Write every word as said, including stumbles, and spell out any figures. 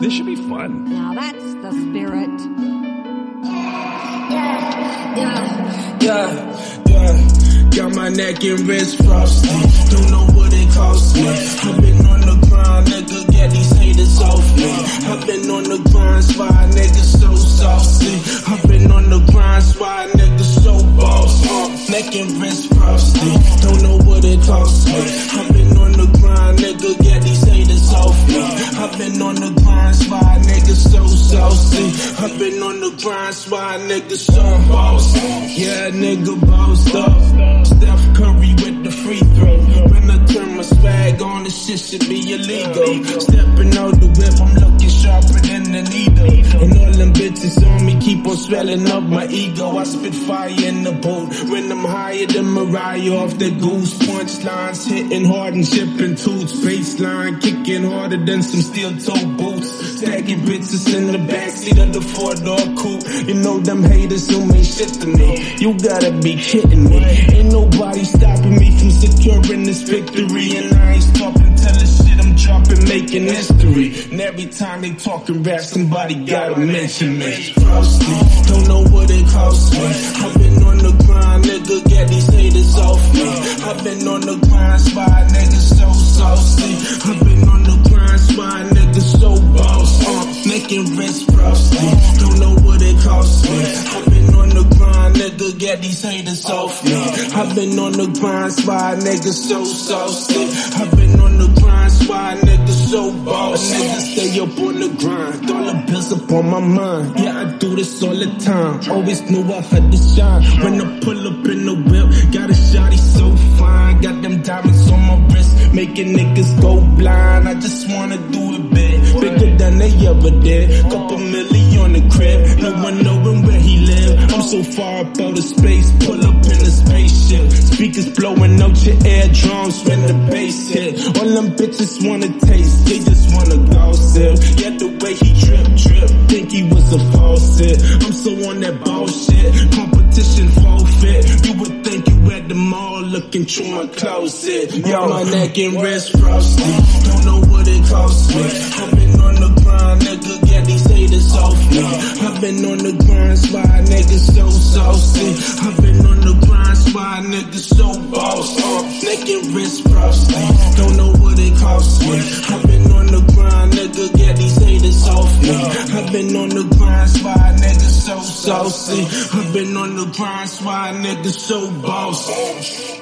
This should be fun. Now that's the spirit. Yeah, yeah, yeah. Got my neck and wrist frosty. Don't know what it cost me. I've been on the grind, nigga. Get these haters off me. I've been on the grind, spy niggas so saucy. I've been on the grind, spy niggas so boss. Uh, neck and wrist frosty. Don't know what it cost me. I've been on the grind, nigga. Get these haters off me. I've been on the grind, spy niggas so saucy. I've been on the grind, spy niggas so boss. Yeah, nigga bossed up. Steph Curry with the free throw. When I turn my swag on, this shit should be illegal. Stepping out the whip, I'm looking sharper than the needle. And all them bitches on me keep on swelling up my ego. I spit fire in the boat when I'm higher than Mariah off the goose. Punchlines hitting hard and shipping toots. Baseline kicking harder than some steel toe boots. Stacking bitches in the backseat of the four-door coupe. You know them haters who mean shit to me. You gotta be kidding me. Ain't nobody stopping me from securing this victory. And I ain't stopping till the shit I'm dropping, making history. And every time they talking rap, somebody gotta mention me. Frosty, don't know what it cost me. I've been on the grind, nigga, get these haters off me. I've been on the grind, spy niggas so saucy. I've been on the grind, spy niggas so boss. Uh, neck and wrist frosty, don't know what it cost me. I've been on the grind, nigga, get these haters off me. I've been on the grind, spy niggas so saucy. I've been on the grind, spy niggas so boss. Niggas stay up on the grind, dollar bills up on my mind. Yeah, I do this all the time. Always knew I had to shine. When I pull up in the whip, got a shawty so fine. Got them diamonds on my wrist, making niggas go blind. I just wanna do it big, bigger than they ever did. Couple million on the crib, no one knowing where he live. I'm so far up out of space, pull up in a spaceship. Speakers blowing out your eardrums when the bass hit. All them bitches wanna taste, they just wanna gossip. Yeah, the way he drip, drip, think he was a faucet. I'm so on that bullshit, competition forfeit. You would think you at the mall looking through my closet. Yo, my neck and wrist frosty, don't know what it cost me. I've been on the grind, nigga, get these haters off me. I've been on the grind, spy niggas so saucy. I've been on the grind, spy niggas so boss. Uh, neck and wrist frosty, don't know what it cost me. I've been on the grind, nigga, get these haters off me. I've been on the grind, spy niggas so saucy. I've been on the grind, spy niggas so boss.